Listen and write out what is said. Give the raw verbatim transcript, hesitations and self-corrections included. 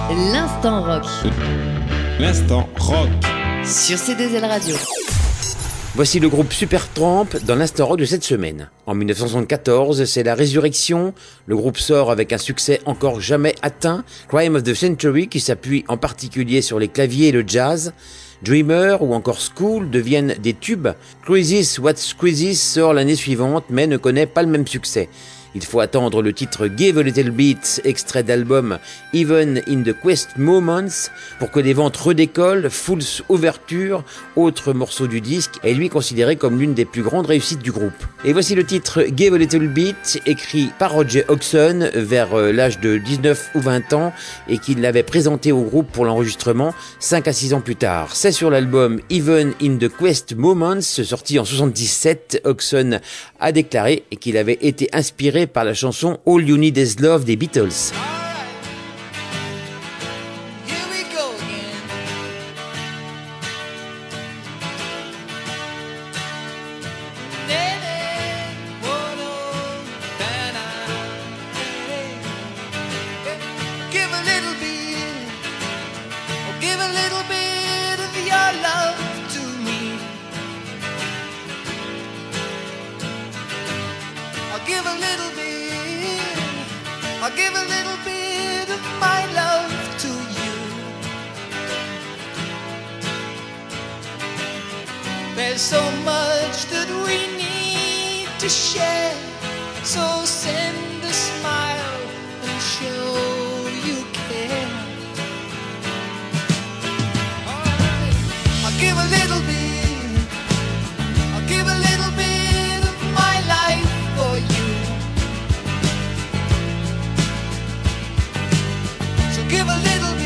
L'instant rock. L'instant rock. Sur C deux L Radio. Voici le groupe Supertramp dans l'instant rock de cette semaine. En dix-neuf cent soixante-quatorze, c'est la résurrection. Le groupe sort avec un succès encore jamais atteint, Crime of the Century, qui s'appuie en particulier sur les claviers et le jazz. Dreamer ou encore School deviennent des tubes. Crisis What's Crisis sort l'année suivante mais ne connaît pas le même succès. Il faut attendre le titre Give a Little Bit, extrait d'album Even in the Quest Moments, pour que les ventes redécollent. Fool's Overture, autre morceau du disque, est lui considéré comme l'une des plus grandes réussites du groupe. Et voici le titre Give a Little Bit, écrit par Roger Hodgson vers l'âge de dix-neuf ou vingt ans et qu'il l'avait présenté au groupe pour l'enregistrement cinq à six ans plus tard. C'est sur l'album Even in the Quest Moments, sorti en soixante-dix-sept. Hodgson a déclaré qu'il avait été inspiré par la chanson All You Need Is Love des Beatles. Give a little bit, I'll give a little bit of my love to you. There's so much that we need to share, so send a smile and show you care. All right. I'll give a little bit, I'll give a little bit of my life for you. Give a little bit.